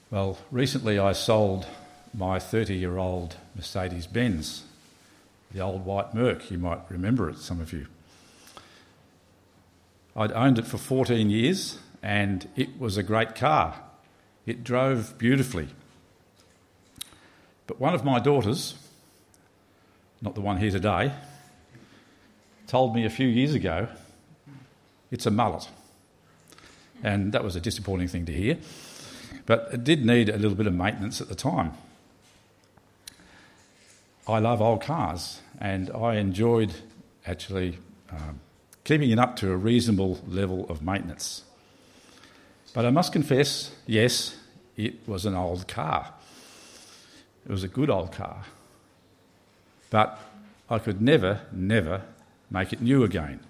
Well, recently I sold my 30-year-old Mercedes-Benz, the old white Merc. You might remember it, some of you. I'd owned it for 14 years and it was a great car. It drove beautifully. But one of my daughters, not the one here today, told me a few years ago it's a mullet. And that was a disappointing thing to hear. But it did need a little bit of maintenance at the time. I love old cars and I enjoyed actually keeping it up to a reasonable level of maintenance. But I must confess, yes, it was an old car. It was a good old car. But I could never make it new again.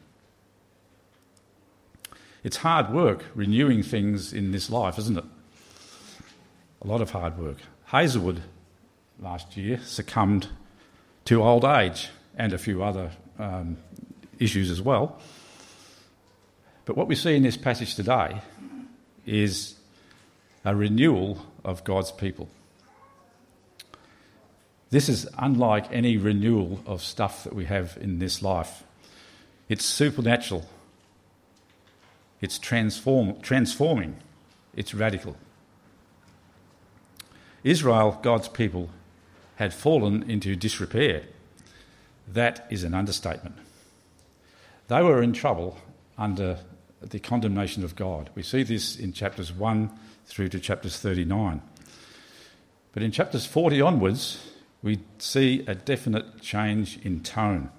It's hard work renewing things in this life, isn't it? A lot of hard work. Hazelwood last year succumbed to old age and a few other issues as well. But what we see in this passage today is a renewal of God's people. This is unlike any renewal of stuff that we have in this life. It's supernatural. It's transforming. It's radical. Israel, God's people, had fallen into disrepair. That is an understatement. They were in trouble under the condemnation of God. We see this in chapters 1 through to chapters 39. But in chapters 40 onwards, we see a definite change in tone.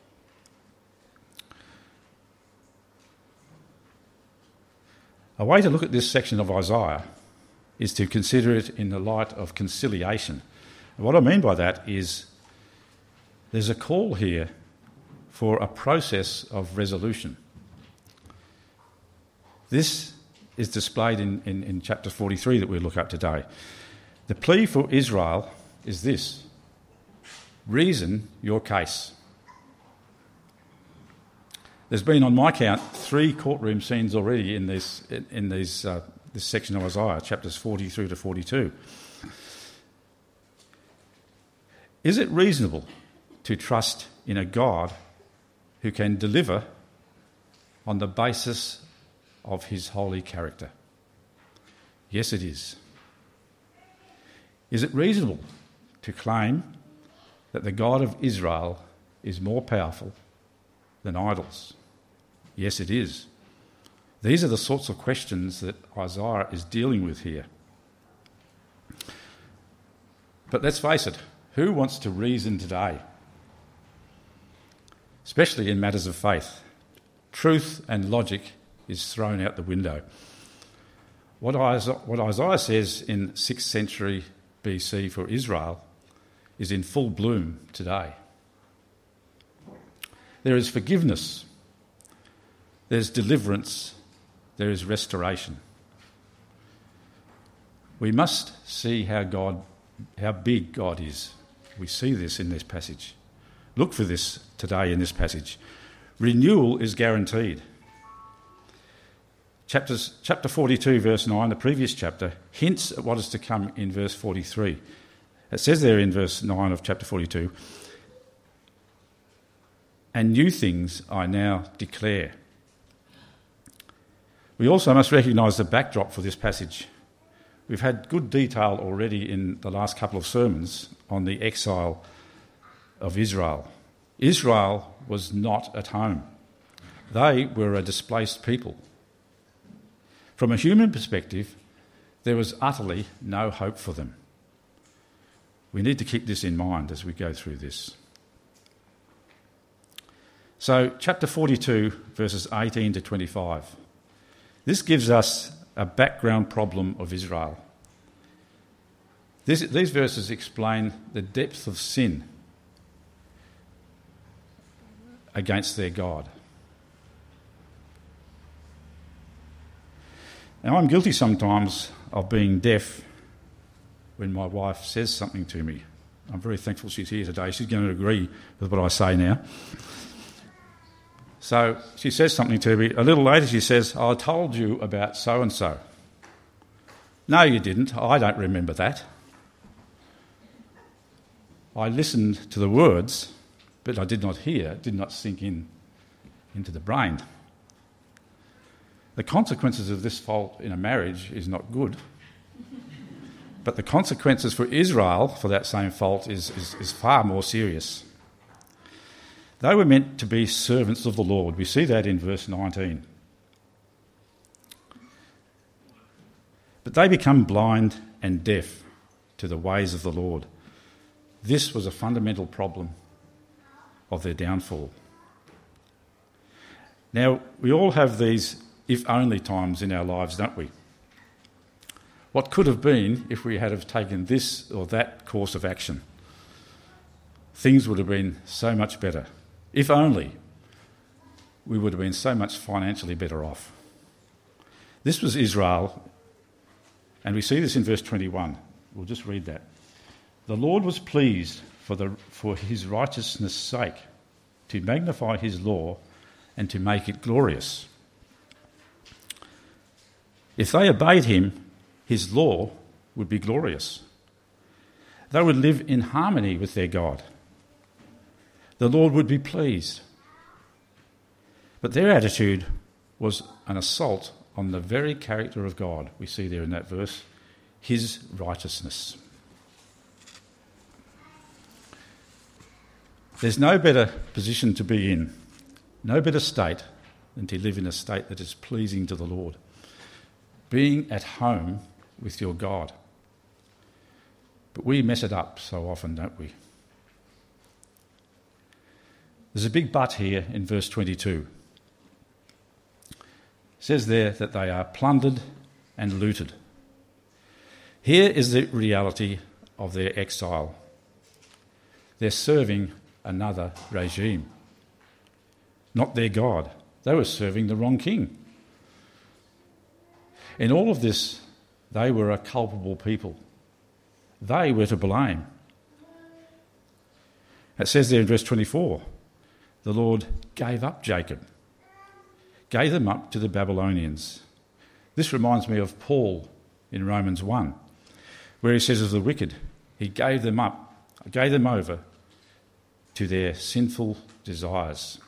A way to look at this section of Isaiah is to consider it in the light of conciliation. And what I mean by that is there's a call here for a process of resolution. This is displayed in chapter 43 that we'll look at today. The plea for Israel is this: reason your case. There's been, on my count, 3 courtroom scenes already in this section of Isaiah, chapters 40 through to 42. Is it reasonable to trust in a God who can deliver on the basis of his holy character? Yes, it is. Is it reasonable to claim that the God of Israel is more powerful than idols? Yes, it is. These are the sorts of questions that Isaiah is dealing with here. But let's face it, who wants to reason today? Especially in matters of faith. Truth and logic is thrown out the window. What Isaiah says in 6th century BC for Israel is in full bloom today. There is forgiveness, there's deliverance, there is restoration. We must see how big God is. We see this in this passage. Look for this today in this passage. Renewal is guaranteed. Chapter 42, verse 9, the previous chapter, hints at what is to come in verse 43. It says there in verse 9 of chapter 42, "And new things I now declare." We also must recognise the backdrop for this passage. We've had good detail already in the last couple of sermons on the exile of Israel. Israel was not at home. They were a displaced people. From a human perspective, there was utterly no hope for them. We need to keep this in mind as we go through this. So, chapter 42, verses 18 to 25. This gives us a background problem of Israel. These verses explain the depth of sin against their God. Now, I'm guilty sometimes of being deaf when my wife says something to me. I'm very thankful she's here today. She's going to agree with what I say now. So she says something to me. A little later she says, "I told you about so-and-so." No, you didn't. I don't remember that. I listened to the words, but I did not hear, it did not sink into the brain. The consequences of this fault in a marriage is not good, but the consequences for Israel for that same fault is far more serious. They were meant to be servants of the Lord. We see that in verse 19. But they become blind and deaf to the ways of the Lord. This was a fundamental problem of their downfall. Now, we all have these if-only times in our lives, don't we? What could have been if we had have taken this or that course of action? Things would have been so much better. If only we would have been so much financially better off. This was Israel, and we see this in verse 21. We'll just read that. The Lord was pleased for his righteousness' sake to magnify his law and to make it glorious. If they obeyed him, his law would be glorious. They would live in harmony with their God. The Lord would be pleased. But their attitude was an assault on the very character of God. We see there in that verse, his righteousness. There's no better position to be in, no better state than to live in a state that is pleasing to the Lord. Being at home with your God. But we mess it up so often, don't we? There's a big but here in verse 22. It says there that they are plundered and looted. Here is the reality of their exile. They're serving another regime, not their God. They were serving the wrong king. In all of this, they were a culpable people. They were to blame. It says there in verse 24, the Lord gave up Jacob, gave them up to the Babylonians. This reminds me of Paul in Romans 1, where he says of the wicked, he gave them over to their sinful desires.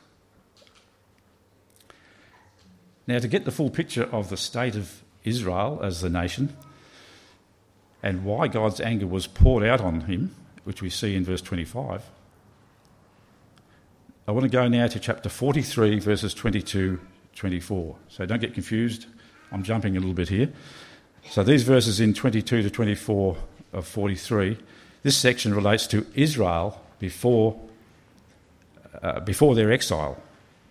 Now, to get the full picture of the state of Israel as the nation and why God's anger was poured out on him, which we see in verse 25, I want to go now to chapter 43, verses 22-24. So don't get confused. I'm jumping a little bit here. So these verses in 22 to 24 of 43, this section relates to Israel before their exile.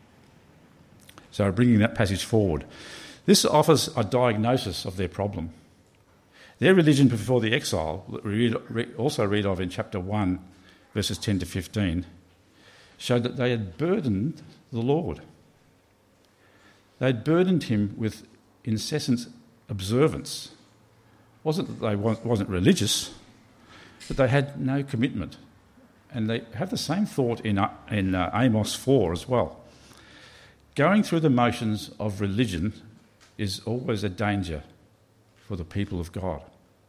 So bringing that passage forward. This offers a diagnosis of their problem. Their religion before the exile, we also read of in chapter 1, verses 10 to 15, showed that they had burdened the Lord. They had burdened him with incessant observance. It wasn't that they wasn't religious, but they had no commitment. And they have the same thought in Amos 4 as well. Going through the motions of religion is always a danger for the people of God.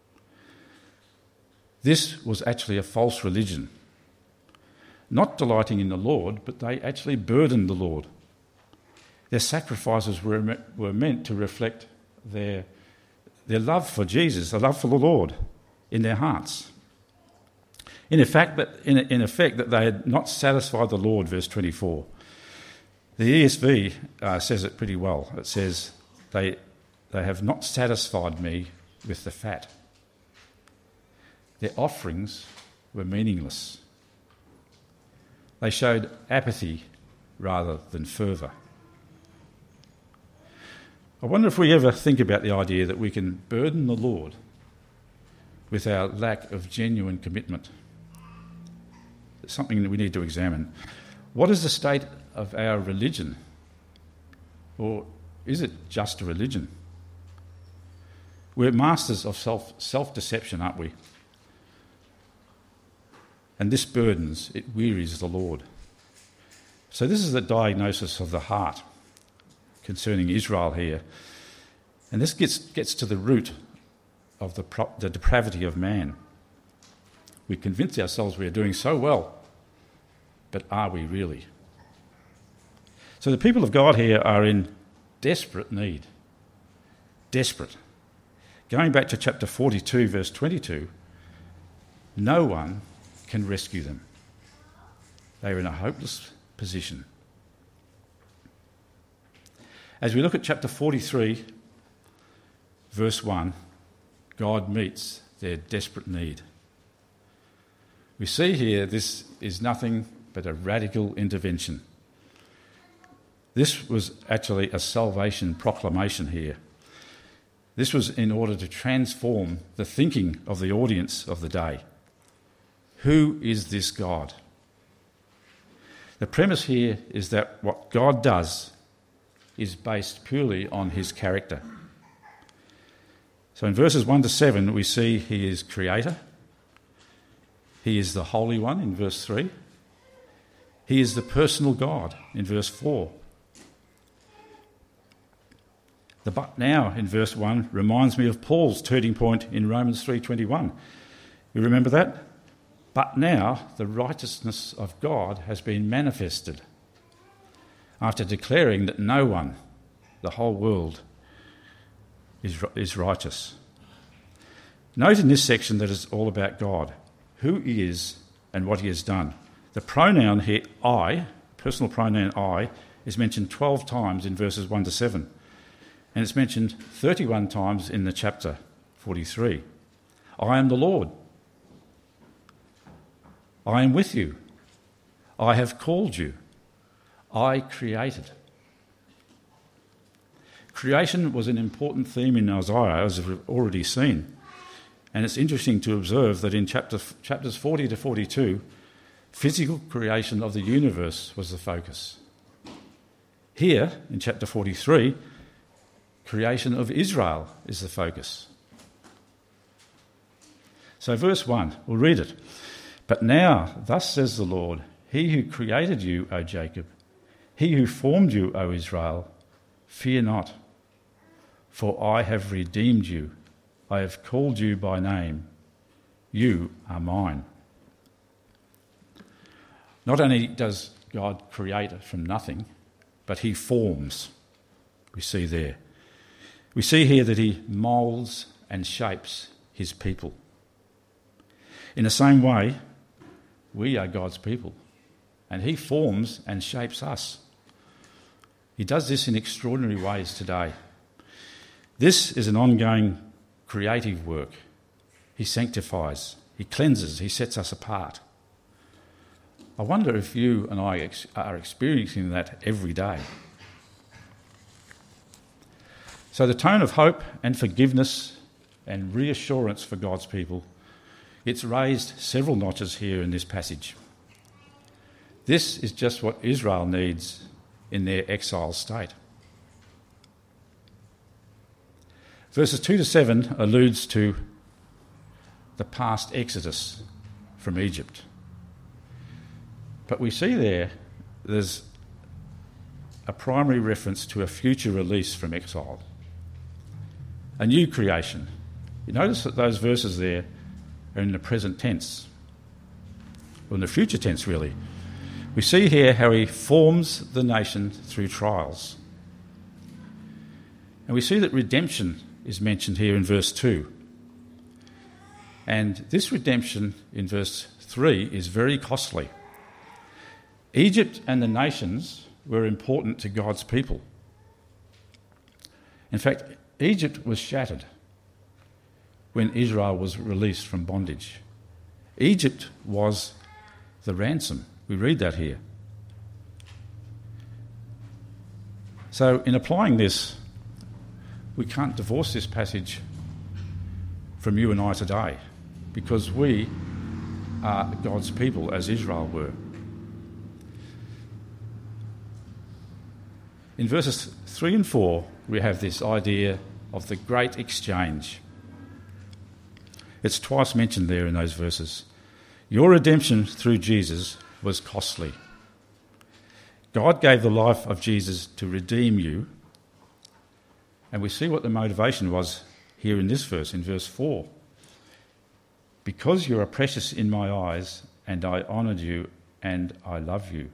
This was actually a false religion. Not delighting in the Lord, but they actually burdened the Lord. Their sacrifices were meant to reflect their love for Jesus, their love for the Lord in their hearts. In effect, that they had not satisfied the Lord, verse 24. The ESV says it pretty well. It says, they have not satisfied me with the fat. Their offerings were meaningless. They showed apathy rather than fervour. I wonder if we ever think about the idea that we can burden the Lord with our lack of genuine commitment. It's something that we need to examine. What is the state of our religion? Or is it just a religion? We're masters of self-deception, aren't we? And this burdens, it wearies the Lord. So this is the diagnosis of the heart concerning Israel here. And this gets to the root of the depravity of man. We convince ourselves we are doing so well, but are we really? So the people of God here are in desperate need. Desperate. Going back to chapter 42, verse 22, no one can rescue them. They are in a hopeless position. As we look at chapter 43, verse 1, God meets their desperate need. We see here this is nothing but a radical intervention. This was actually a salvation proclamation here. This was in order to transform the thinking of the audience of the day. Who is this God? The premise here is that what God does is based purely on his character. So in verses 1 to 7, we see he is creator. He is the Holy One in verse 3. He is the personal God in verse 4. The but now in verse 1 reminds me of Paul's turning point in Romans 3:21. You remember that? But now the righteousness of God has been manifested, after declaring that no one, the whole world, is righteous. Note in this section that it's all about God, who he is and what he has done. The pronoun here, I, personal pronoun I, is mentioned 12 times in verses 1 to 7, and it's mentioned 31 times in the chapter 43. I am the Lord. I am with you. I have called you. I created. Creation was an important theme in Isaiah, as we've already seen. And it's interesting to observe that in chapters 40 to 42, physical creation of the universe was the focus. Here, in chapter 43, creation of Israel is the focus. So verse 1, we'll read it. But now, thus says the Lord, he who created you, O Jacob, he who formed you, O Israel, fear not, for I have redeemed you. I have called you by name. You are mine. Not only does God create from nothing, but he forms. We see there. We see here that he moulds and shapes his people. In the same way, we are God's people, and he forms and shapes us. He does this in extraordinary ways today. This is an ongoing creative work. He sanctifies, he cleanses, he sets us apart. I wonder if you and I are experiencing that every day. So the tone of hope and forgiveness and reassurance for God's people, it's raised several notches here in this passage. This is just what Israel needs in their exile state. Verses 2 to 7 alludes to the past exodus from Egypt. But we see there's a primary reference to a future release from exile, a new creation. You notice that those verses there are in the present tense, or in the future tense really. We see here how he forms the nation through trials. And we see that redemption is mentioned here in verse 2. And this redemption in verse 3 is very costly. Egypt and the nations were important to God's people. In fact, Egypt was shattered when Israel was released from bondage. Egypt was the ransom. We read that here. So in applying this, we can't divorce this passage from you and I today, because we are God's people as Israel were. In verses 3 and 4, we have this idea of the great exchange. It's twice mentioned there in those verses. Your redemption through Jesus was costly. God gave the life of Jesus to redeem you, and we see what the motivation was here in this verse, in verse 4. Because you are precious in my eyes, and I honoured you, and I love you.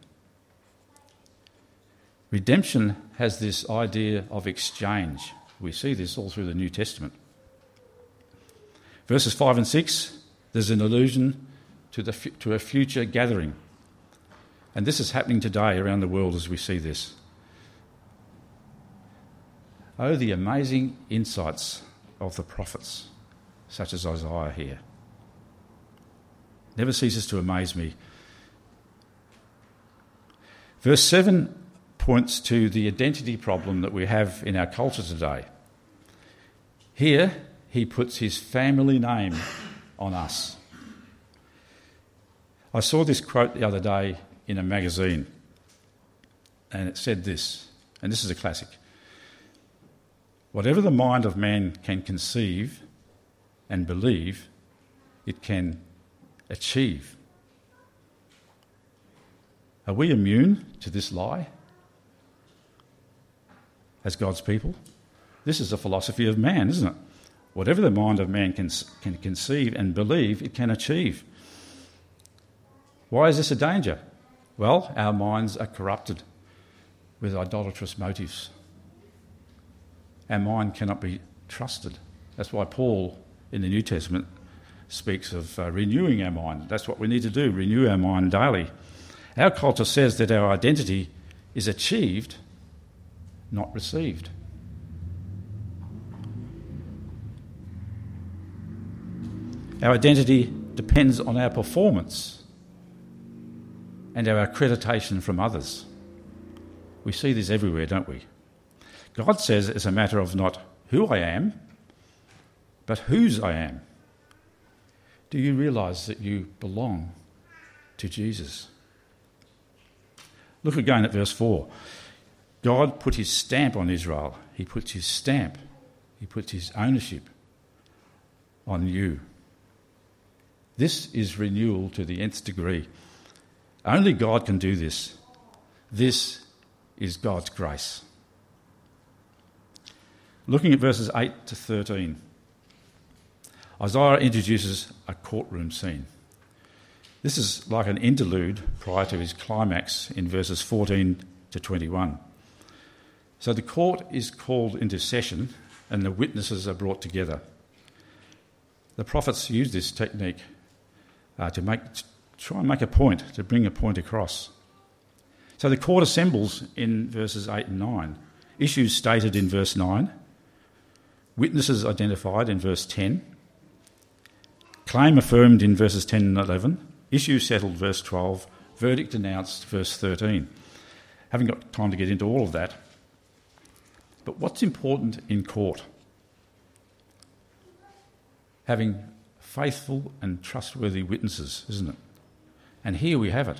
Redemption has this idea of exchange. We see this all through the New Testament. Verses 5 and 6, there's an allusion to a future gathering. And this is happening today around the world as we see this. Oh, the amazing insights of the prophets, such as Isaiah here. Never ceases to amaze me. Verse 7 points to the identity problem that we have in our culture today. Here, he puts his family name on us. I saw this quote the other day in a magazine, and it said this, and this is a classic. Whatever the mind of man can conceive and believe, it can achieve. Are we immune to this lie as God's people? This is a philosophy of man, isn't it? Whatever the mind of man can conceive and believe, it can achieve. Why is this a danger? Well, our minds are corrupted with idolatrous motives. Our mind cannot be trusted. That's why Paul in the New Testament speaks of renewing our mind. That's what we need to do, renew our mind daily. Our culture says that our identity is achieved, not received. Our identity depends on our performance and our accreditation from others. We see this everywhere, don't we? God says it's a matter of not who I am, but whose I am. Do you realise that you belong to Jesus? Look again at verse 4. God put his stamp on Israel. He puts his stamp, he puts his ownership on you. This is renewal to the nth degree. Only God can do this. This is God's grace. Looking at verses 8 to 13, Isaiah introduces a courtroom scene. This is like an interlude prior to his climax in verses 14 to 21. So the court is called into session and the witnesses are brought together. The prophets use this technique to try and make a point, to bring a point across. So the court assembles in verses 8 and 9. Issues stated in verse 9. Witnesses identified in verse 10. Claim affirmed in verses 10 and 11. Issue settled, verse 12. Verdict announced, verse 13. Haven't got time to get into all of that. But what's important in court? Having faithful and trustworthy witnesses, isn't it? And here we have it.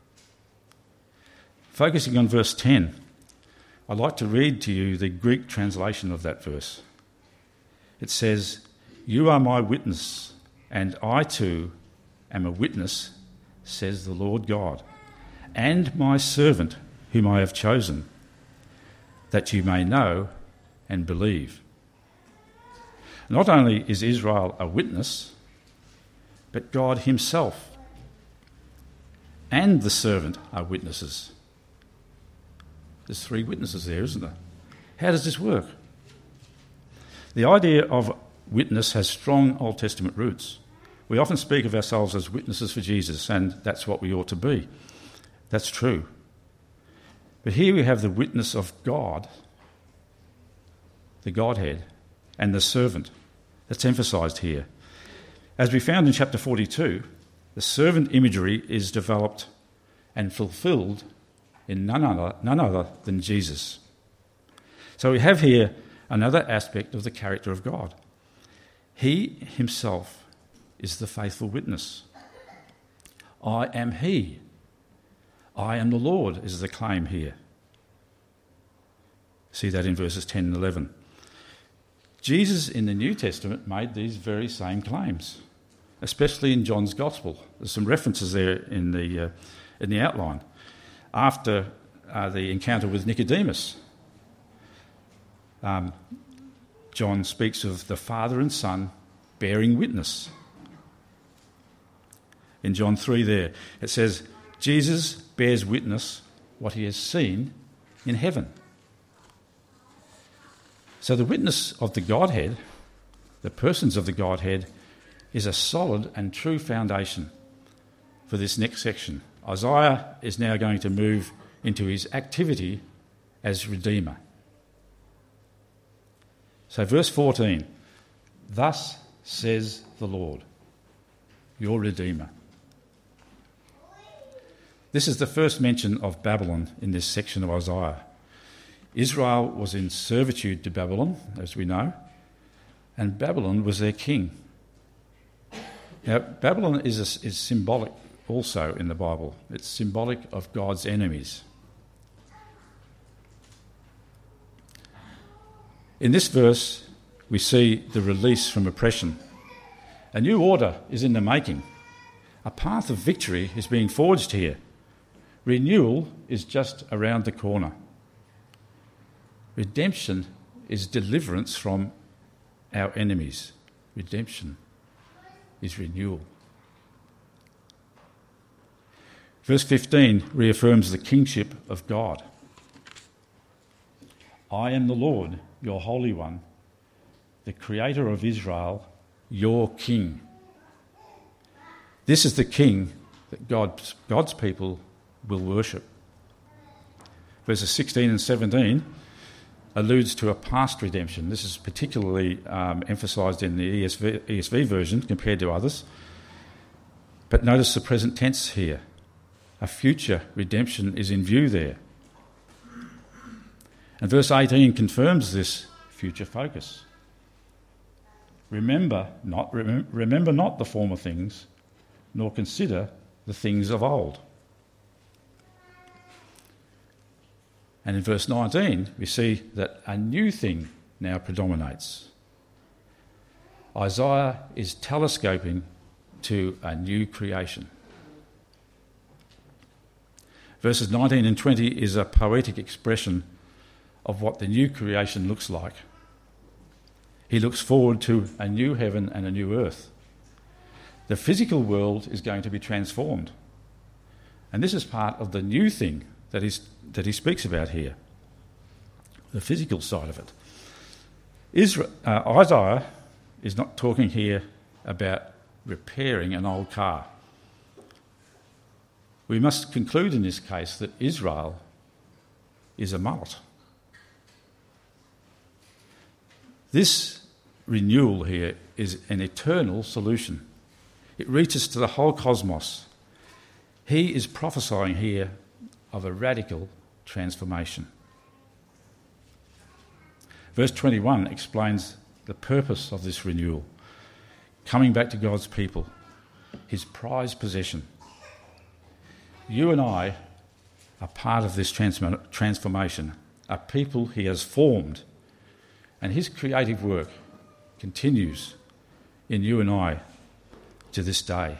Focusing on verse 10, I'd like to read to you the Greek translation of that verse. It says, "You are my witness, and I too am a witness, says the Lord God, and my servant whom I have chosen, that you may know and believe." Not only is Israel a witness, but God himself and the servant are witnesses. There's 3 witnesses there, isn't there? How does this work? The idea of witness has strong Old Testament roots. We often speak of ourselves as witnesses for Jesus, and that's what we ought to be. That's true. But here we have the witness of God, the Godhead, and the servant. That's emphasised here. As we found in chapter 42, the servant imagery is developed and fulfilled in none other than Jesus. So we have here another aspect of the character of God. He himself is the faithful witness. I am he. I am the Lord is the claim here. See that in verses 10 and 11. Jesus in the New Testament made these very same claims, especially in John's Gospel. There's some references there in the outline. After the encounter with Nicodemus, John speaks of the Father and Son bearing witness. In John 3 there, it says, Jesus bears witness what he has seen in heaven. So the witness of the Godhead, the persons of the Godhead, is a solid and true foundation for this next section. Isaiah is now going to move into his activity as Redeemer. So verse 14, thus says the Lord, your Redeemer. This is the first mention of Babylon in this section of Isaiah. Israel was in servitude to Babylon, as we know, and Babylon was their king. Now, Babylon is symbolic also in the Bible. It's symbolic of God's enemies. In this verse, we see the release from oppression. A new order is in the making. A path of victory is being forged here. Renewal is just around the corner. Redemption is deliverance from our enemies. Redemption is renewal. Verse 15 reaffirms the kingship of God. I am the Lord, your Holy One, the Creator of Israel, your King. This is the King that God's people will worship. Verses 16 and 17 alludes to a past redemption. This is particularly emphasised in the ESV version compared to others. But notice the present tense here. A future redemption is in view there. And verse 18 confirms this future focus. Remember not the former things, nor consider the things of old. And in verse 19, we see that a new thing now predominates. Isaiah is telescoping to a new creation. Verses 19 and 20 is a poetic expression of what the new creation looks like. He looks forward to a new heaven and a new earth. The physical world is going to be transformed. And this is part of the new thing that he speaks about here, the physical side of it. Isaiah is not talking here about repairing an old car. We must conclude in this case that Israel is a mullet. This renewal here is an eternal solution. It reaches to the whole cosmos. He is prophesying here of a radical transformation. Verse 21 explains the purpose of this renewal. Coming back to God's people, his prized possession. You and I are part of this transformation, a people he has formed, and his creative work continues in you and I to this day.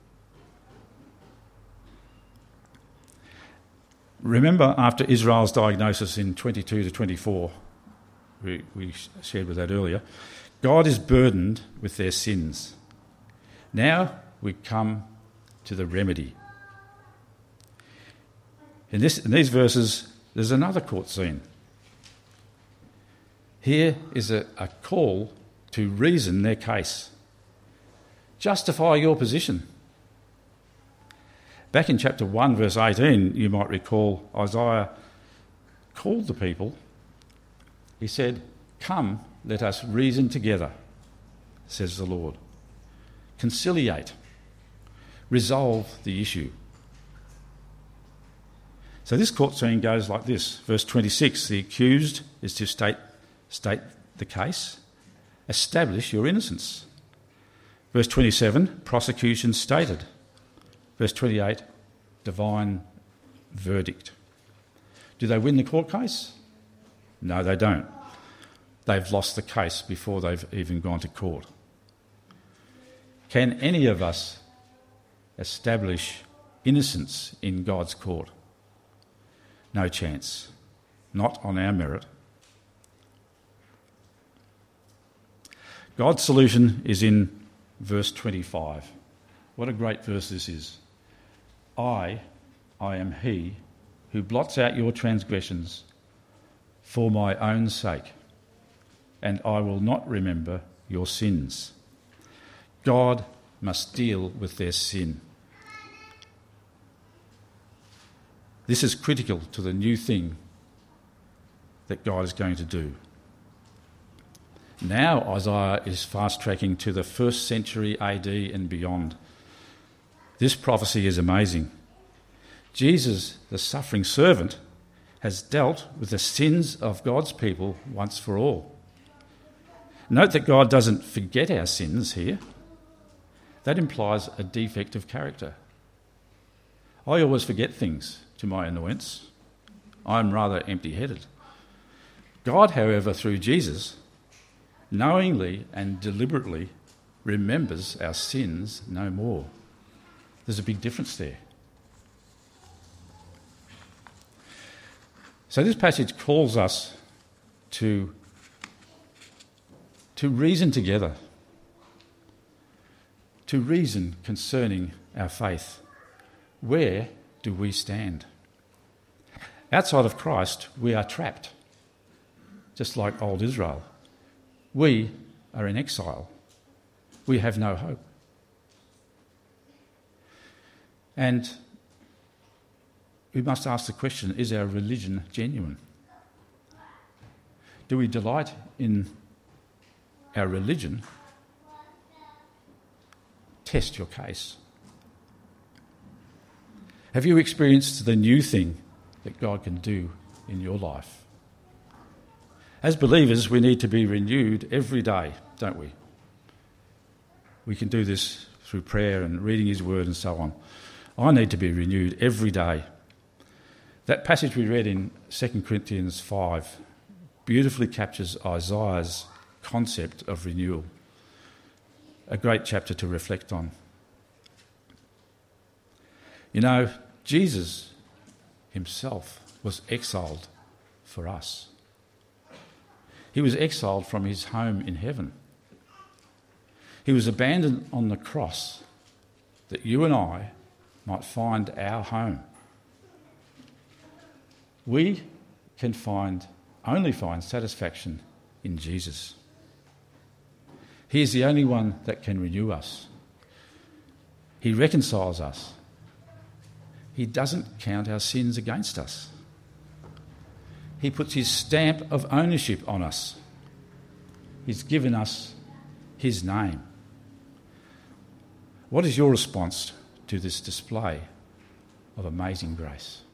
Remember, after Israel's diagnosis in 22 to 24, we shared with that earlier, God is burdened with their sins. Now we come to the remedy. In these verses, there's another court scene. Here is a call to reason their case. Justify your position. Back in chapter 1, verse 18, you might recall Isaiah called the people. He said, "Come, let us reason together, says the Lord. Conciliate, resolve the issue." So this court scene goes like this. Verse 26, the accused is to state the case, establish your innocence. Verse 27, prosecution stated. Verse 28, divine verdict. Do they win the court case? No, they don't. They've lost the case before they've even gone to court. Can any of us establish innocence in God's court? No chance. Not on our merit. God's solution is in verse 25. What a great verse this is. I am he who blots out your transgressions for my own sake, and I will not remember your sins. God must deal with their sin. This is critical to the new thing that God is going to do. Now Isaiah is fast-tracking to the 1st century AD and beyond. This prophecy is amazing. Jesus, the suffering servant, has dealt with the sins of God's people once for all. Note that God doesn't forget our sins here. That implies a defect of character. I always forget things to my annoyance. I'm rather empty-headed. God, however, through Jesus, knowingly and deliberately remembers our sins no more. There's a big difference there. So this passage calls us to reason together, to reason concerning our faith. Where do we stand? Outside of Christ, we are trapped, just like old Israel. We are in exile. We have no hope. And we must ask the question, is our religion genuine? Do we delight in our religion? Test your case. Have you experienced the new thing that God can do in your life? As believers, we need to be renewed every day, don't we? We can do this through prayer and reading his word and so on. I need to be renewed every day. That passage we read in 2 Corinthians 5 beautifully captures Isaiah's concept of renewal. A great chapter to reflect on. You know, Jesus himself was exiled for us. He was exiled from his home in heaven. He was abandoned on the cross that you and I might find our home. We can only find satisfaction in Jesus. He is the only one that can renew us. He reconciles us. He doesn't count our sins against us. He puts his stamp of ownership on us. He's given us his name. What is your response to this display of amazing grace?